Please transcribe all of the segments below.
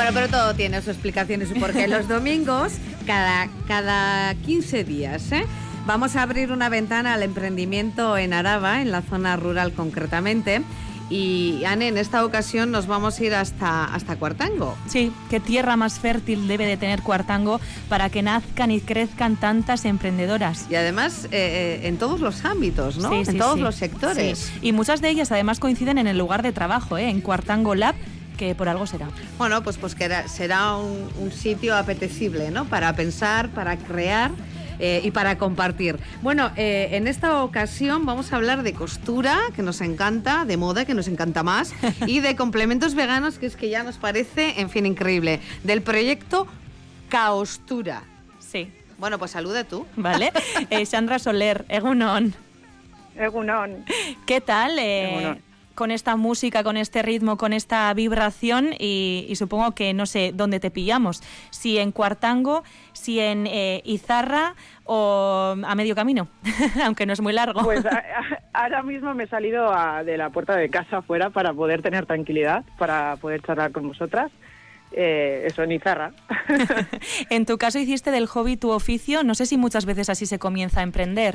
Bueno, pero todo tiene su explicación y su porqué. Los domingos, cada 15 días, vamos a abrir una ventana al emprendimiento en Araba, en la zona rural concretamente. Y, Anne, en esta ocasión nos vamos a ir hasta Cuartango. Sí, qué tierra más fértil debe de tener Cuartango para que nazcan y crezcan tantas emprendedoras. Y además en todos los ámbitos, ¿no? Sí, en todos los sectores. Sí. Y muchas de ellas además coinciden en el lugar de trabajo, en Cuartango Lab, que por algo será. Bueno, pues que será un sitio apetecible, ¿no? Para pensar, para crear y para compartir. Bueno, en esta ocasión vamos a hablar de costura, que nos encanta, de moda, que nos encanta más, y de complementos veganos, que es que ya nos parece, en fin, increíble. Del proyecto Caostura. Sí. Bueno, pues saluda tú. Vale. Sandra Soler, Egunon. Egunon. ¿Qué tal? Egunon. Con esta música, con este ritmo, con esta vibración y supongo que no sé dónde te pillamos, si en Cuartango, si en Izarra o a medio camino, aunque no es muy largo. Pues ahora mismo me he salido de la puerta de casa afuera para poder tener tranquilidad, para poder charlar con vosotras. Eso, en Izarra. En tu caso hiciste del hobby tu oficio, no sé si muchas veces así se comienza a emprender.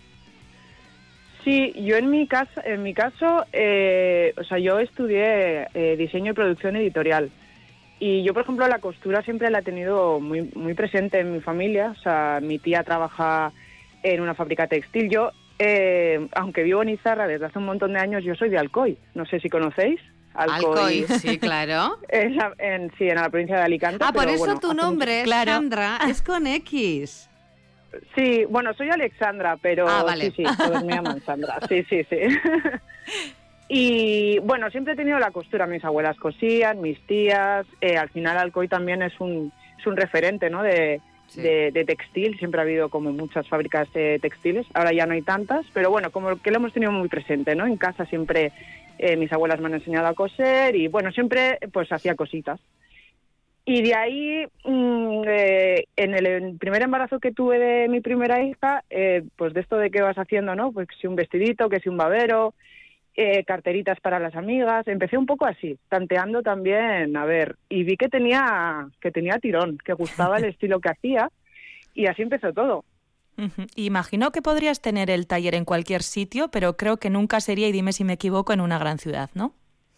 Sí, yo en mi caso, o sea, yo estudié diseño y producción editorial. Y yo, por ejemplo, la costura siempre la he tenido muy, muy presente en mi familia. O sea, mi tía trabaja en una fábrica textil. Yo, aunque vivo en Izarra desde hace un montón de años, yo soy de Alcoy. No sé si conocéis. Alcoy, sí, claro. En la provincia de Alicante. Ah, pero por eso bueno, tu nombre, claro. Sandra, es con X. Sí, bueno, soy Alexandra, pero vale. sí, todos me llaman Sandra. Sí. Y bueno, siempre he tenido la costura. Mis abuelas cosían, mis tías. Al final Alcoy también es un referente, ¿no? de textil. Siempre ha habido como muchas fábricas textiles. Ahora ya no hay tantas, pero bueno, como que lo hemos tenido muy presente, ¿no? En casa siempre mis abuelas me han enseñado a coser y bueno, siempre pues hacía cositas. Y de ahí, en el primer embarazo que tuve de mi primera hija, pues de esto de qué vas haciendo, ¿no? Pues que si un vestidito, que si un babero, carteritas para las amigas. Empecé un poco así, tanteando también, a ver, y vi que tenía tirón, que gustaba el estilo que hacía, y así empezó todo. Imagino que podrías tener el taller en cualquier sitio, pero creo que nunca sería, y dime si me equivoco, en una gran ciudad, ¿no?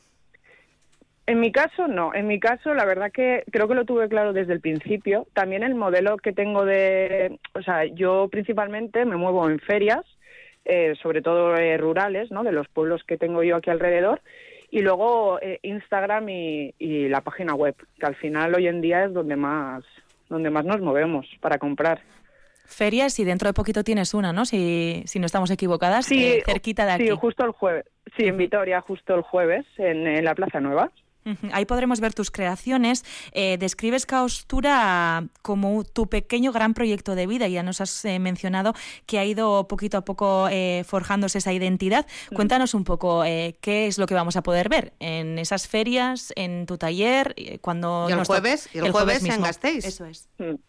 En mi caso, no. En mi caso, la verdad que creo que lo tuve claro desde el principio. También el modelo que tengo o sea, yo principalmente me muevo en ferias, sobre todo rurales, ¿no? De los pueblos que tengo yo aquí alrededor. Y luego Instagram y la página web, que al final hoy en día es donde más nos movemos para comprar. Ferias, y dentro de poquito tienes una, ¿no? Si no estamos equivocadas, sí, cerquita de aquí. Sí, justo el jueves. Sí, en Vitoria, justo el jueves, en la Plaza Nueva. Ahí podremos ver tus creaciones. Describes Caostura como tu pequeño gran proyecto de vida. Ya nos has mencionado que ha ido poquito a poco forjándose esa identidad. Cuéntanos un poco qué es lo que vamos a poder ver en esas ferias, en tu taller, cuando y el jueves en Gasteiz. Eso es.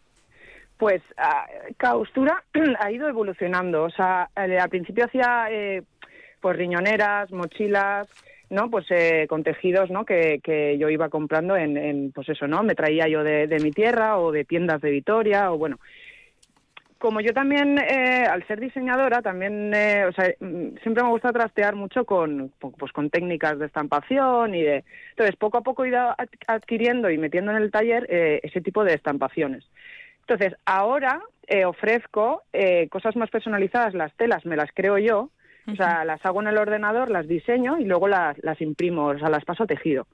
Pues Caostura ha ido evolucionando. O sea, al principio hacía pues riñoneras, mochilas, ¿no? Pues con tejidos, ¿no? Que yo iba comprando en pues eso, ¿no? Me traía yo de mi tierra o de tiendas de Vitoria o bueno. Como yo también, al ser diseñadora, también, o sea, siempre me gusta trastear mucho con técnicas de estampación y de... Entonces, poco a poco he ido adquiriendo y metiendo en el taller ese tipo de estampaciones. Entonces, ahora ofrezco cosas más personalizadas. Las telas me las creo yo. O sea, las hago en el ordenador, las diseño y luego las imprimo, o sea, las paso a tejido.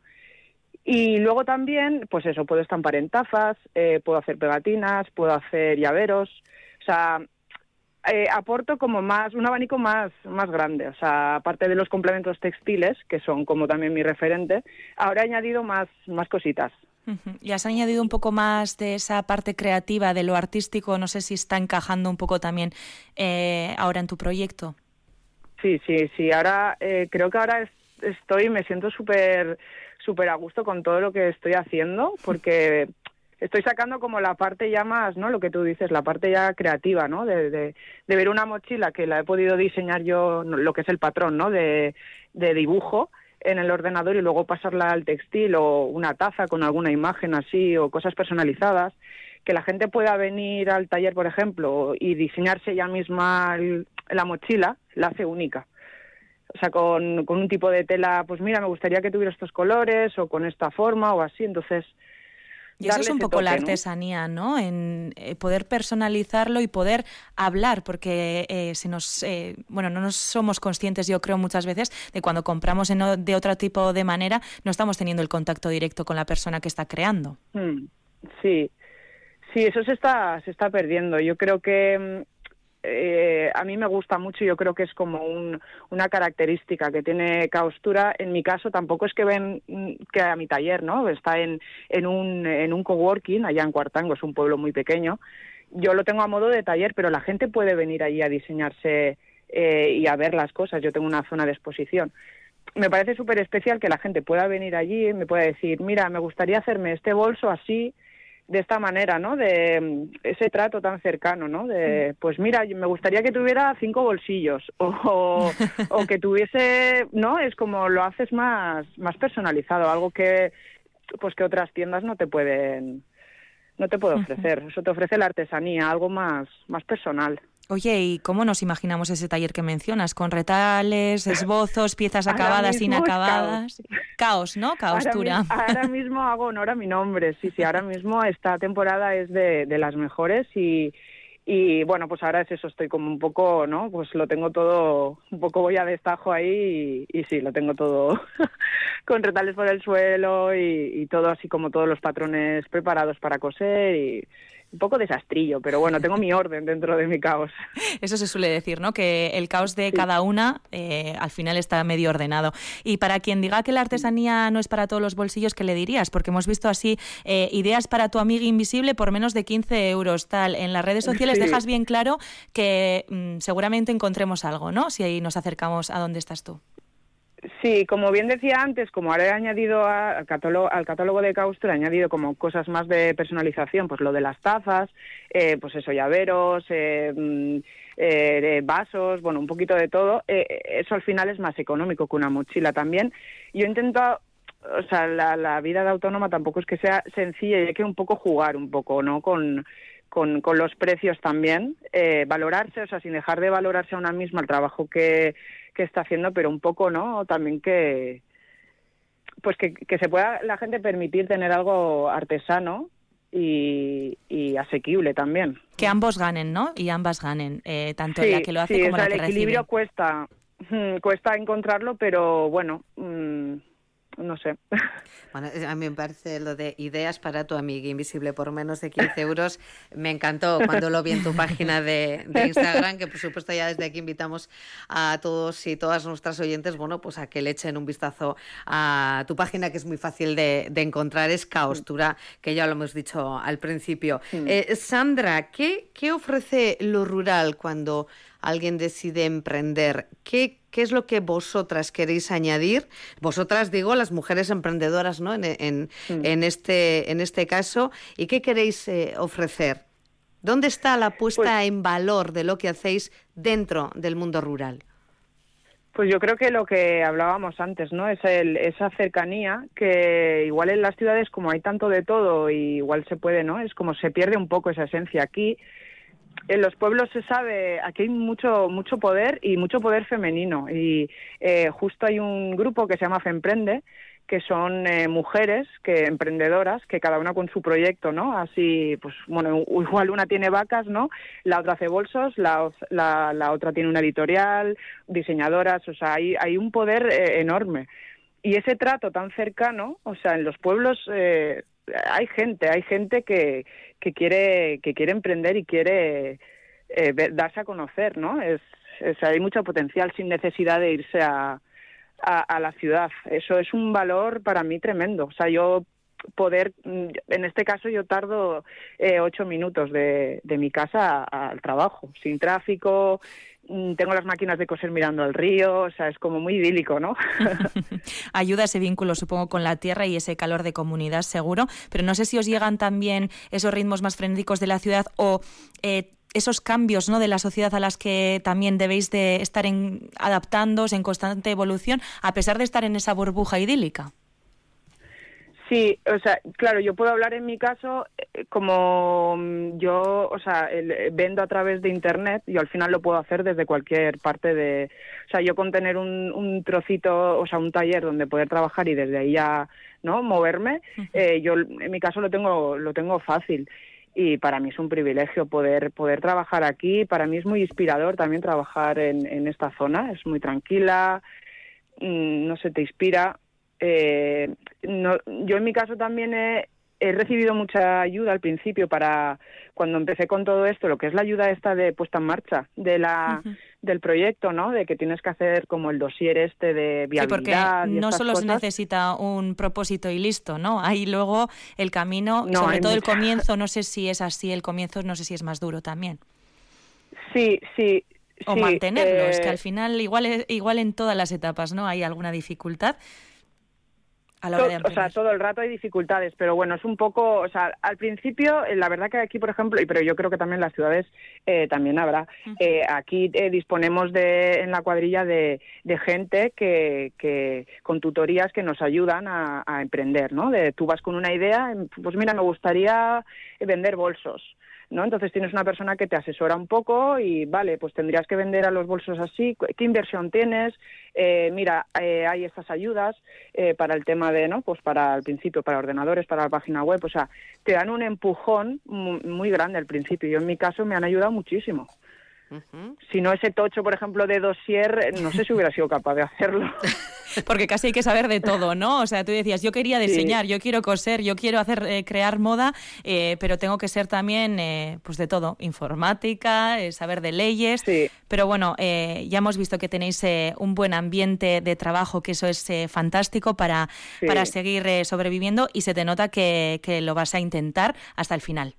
Y luego también, pues eso, puedo estampar en tazas, puedo hacer pegatinas, puedo hacer llaveros. O sea, aporto como un abanico más grande. O sea, aparte de los complementos textiles, que son como también mi referente, ahora he añadido más cositas. Y has añadido un poco más de esa parte creativa, de lo artístico. No sé si está encajando un poco también ahora en tu proyecto. Sí. Ahora creo que ahora me siento súper a gusto con todo lo que estoy haciendo, porque estoy sacando como la parte ya más, ¿no? Lo que tú dices, la parte ya creativa, ¿no? De ver una mochila que la he podido diseñar yo, lo que es el patrón, ¿no? De dibujo, en el ordenador y luego pasarla al textil, o una taza con alguna imagen así, o cosas personalizadas, que la gente pueda venir al taller, por ejemplo, y diseñarse ella misma la mochila, la hace única. O sea, con un tipo de tela, pues mira, me gustaría que tuviera estos colores, o con esta forma, o así, entonces... Y eso es un poco toque, la artesanía, ¿no? En poder personalizarlo y poder hablar, porque no nos somos conscientes, yo creo, muchas veces, de cuando compramos de otro tipo de manera, no estamos teniendo el contacto directo con la persona que está creando. Sí, eso se está perdiendo. Yo creo que a mí me gusta mucho, yo creo que es como una característica que tiene Caostura. En mi caso tampoco es que ven que a mi taller, ¿no? Está en un coworking allá en Cuartango, es un pueblo muy pequeño. Yo lo tengo a modo de taller, pero la gente puede venir allí a diseñarse y a ver las cosas. Yo tengo una zona de exposición. Me parece súper especial que la gente pueda venir allí y me pueda decir, mira, me gustaría hacerme este bolso así, de esta manera, ¿no? De ese trato tan cercano, ¿no? De, pues mira, me gustaría que tuviera 5 bolsillos o que tuviese, ¿no? Es como lo haces más personalizado, algo que pues que otras tiendas no te puede ofrecer. Eso te ofrece la artesanía, algo más personal. Oye, ¿y cómo nos imaginamos ese taller que mencionas? ¿Con retales, esbozos, piezas acabadas, inacabadas? Caos, ¿no? Caostura. Ahora mismo hago honor a mi nombre, sí. Ahora mismo esta temporada es de las mejores y bueno, pues ahora es eso, estoy como un poco, ¿no? Pues lo tengo todo, un poco voy a destajo ahí y sí, lo tengo todo con retales por el suelo y todo así como todos los patrones preparados para coser y... un poco desastrillo, pero bueno, tengo mi orden dentro de mi caos. Eso se suele decir, ¿no? Que el caos de cada una al final está medio ordenado. Y para quien diga que la artesanía no es para todos los bolsillos, ¿qué le dirías? Porque hemos visto así ideas para tu amiga invisible por menos de 15 euros, tal. En las redes sociales dejas bien claro que seguramente encontremos algo, ¿no? Si ahí nos acercamos a donde estás tú. Sí, como bien decía antes, como ahora he añadido al catálogo de Caostura, he añadido como cosas más de personalización, pues lo de las tazas, pues eso, llaveros, vasos, bueno, un poquito de todo. Eso al final es más económico que una mochila también. Yo intento, o sea, la vida de autónoma tampoco es que sea sencilla, y hay que un poco jugar un poco, ¿no? Con los precios también, valorarse, o sea, sin dejar de valorarse a una misma el trabajo que está haciendo, pero un poco, ¿no? También que se pueda la gente permitir tener algo artesano y asequible también. Que ambos ganen, ¿no? Y ambas ganen, tanto la que lo hace como la que recibe. El equilibrio cuesta encontrarlo, pero bueno, no sé. Bueno, a mí me parece lo de ideas para tu amiga invisible por menos de 15 euros. Me encantó cuando lo vi en tu página de Instagram, que por supuesto ya desde aquí invitamos a todos y todas nuestras oyentes, bueno, pues a que le echen un vistazo a tu página, que es muy fácil de encontrar, es Caostura, que ya lo hemos dicho al principio. Sandra, ¿qué ofrece lo rural cuando alguien decide emprender? ¿Qué es lo que vosotras queréis añadir? Vosotras, digo, las mujeres emprendedoras, ¿no? En este caso. ¿Y qué queréis ofrecer? ¿Dónde está la puesta en valor de lo que hacéis dentro del mundo rural? Pues yo creo que lo que hablábamos antes, ¿no? Es esa cercanía que igual en las ciudades, como hay tanto de todo, y igual se puede, ¿no? Es como se pierde un poco esa esencia. Aquí en los pueblos se sabe, aquí hay mucho poder y mucho poder femenino, y justo hay un grupo que se llama Femprende, que son mujeres emprendedoras, que cada una con su proyecto, ¿no? Así, pues bueno, igual una tiene vacas, ¿no? La otra hace bolsos, la otra tiene una editorial, diseñadoras, o sea, hay un poder enorme. Y ese trato tan cercano, o sea, en los pueblos hay gente que quiere emprender y quiere darse a conocer, ¿no? Hay mucho potencial sin necesidad de irse a la ciudad. Eso es un valor para mí tremendo. O sea, en este caso yo tardo 8 minutos de mi casa al trabajo, sin tráfico. Tengo las máquinas de coser mirando al río, o sea, es como muy idílico, ¿no? Ayuda ese vínculo, supongo, con la tierra y ese calor de comunidad, seguro, pero no sé si os llegan también esos ritmos más frenéticos de la ciudad o esos cambios, ¿no?, de la sociedad a las que también debéis de estar adaptándoos en constante evolución, a pesar de estar en esa burbuja idílica. Sí, o sea, claro, yo puedo hablar en mi caso, como yo, o sea, vendo a través de Internet, yo al final lo puedo hacer desde cualquier parte de... O sea, yo con tener un trocito, o sea, un taller donde poder trabajar y desde ahí ya, ¿no?, moverme, yo en mi caso lo tengo fácil. Y para mí es un privilegio poder trabajar aquí. Para mí es muy inspirador también trabajar en esta zona. Es muy tranquila, no sé, te inspira. No, yo en mi caso también he recibido mucha ayuda al principio para cuando empecé con todo esto, lo que es la ayuda esta de puesta en marcha del proyecto, ¿no? De que tienes que hacer como el dossier de viabilidad. Sí, porque no solo cosas. Se necesita un propósito y listo, ¿no? Hay luego el camino, No, sobre todo el comienzo, no sé si es así, el comienzo no sé si es más duro también. Sí. O mantenerlo, es que al final igual en todas las etapas, ¿no? Hay alguna dificultad. O sea, todo el rato hay dificultades, pero bueno, es un poco, o sea, al principio, la verdad que aquí, por ejemplo, pero yo creo que también en las ciudades también habrá, aquí disponemos en la cuadrilla de gente que con tutorías que nos ayudan a emprender, ¿no? Tú vas con una idea, pues mira, me gustaría vender bolsos, ¿no? Entonces tienes una persona que te asesora un poco y vale, pues tendrías que vender a los bolsos así, ¿qué inversión tienes? Mira, hay estas ayudas para el tema de, ¿no? Pues para al principio, para ordenadores, para la página web, o sea, te dan un empujón muy grande al principio. Yo en mi caso me han ayudado muchísimo. Si no ese tocho, por ejemplo, de dossier, no sé si hubiera sido capaz de hacerlo. Porque casi hay que saber de todo, ¿no? O sea, tú decías, yo quería diseñar, yo quiero coser, yo quiero crear moda, pero tengo que ser también, pues de todo, informática, saber de leyes. Sí. Pero bueno, ya hemos visto que tenéis un buen ambiente de trabajo, que eso es fantástico para seguir sobreviviendo, y se te nota que lo vas a intentar hasta el final.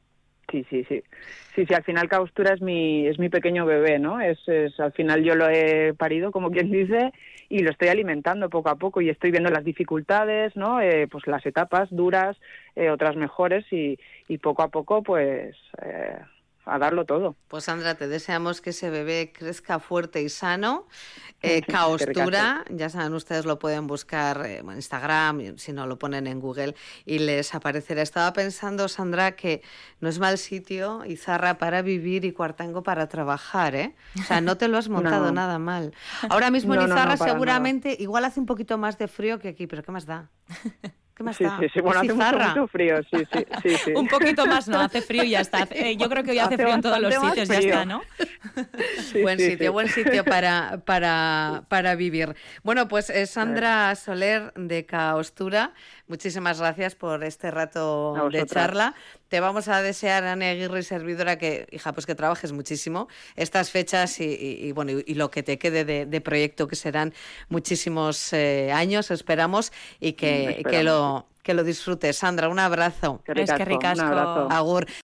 Sí, al final Caostura es mi pequeño bebé, ¿no? Al final yo lo he parido, como quien dice, y lo estoy alimentando poco a poco y estoy viendo las dificultades, ¿no? Pues las etapas duras, otras mejores y poco a poco, pues, a darlo todo. Pues Sandra, te deseamos que ese bebé crezca fuerte y sano. Caostura, ya saben, ustedes lo pueden buscar en Instagram, si no lo ponen en Google y les aparecerá. Estaba pensando, Sandra, que no es mal sitio Izarra para vivir y Cuartango para trabajar, ¿eh? O sea, no te lo has montado nada mal. Ahora mismo en Izarra seguramente igual hace un poquito más de frío que aquí, pero ¿qué más da? ¿Qué más da? Sí. Bueno, hace mucho frío, sí. Un poquito más, no, hace frío y ya está. Yo creo que hoy hace frío en todos los sitios, ya está, ¿no? Buen sitio para vivir. Bueno, pues Sandra Soler de Caostura, muchísimas gracias por este rato de charla. Te vamos a desear, Ane Aguirre, servidora, que, hija, pues que trabajes muchísimo estas fechas y bueno, y lo que te quede de proyecto, que serán muchísimos años, esperamos, y que lo disfrutes. Sandra, un abrazo. Un abrazo. Agur.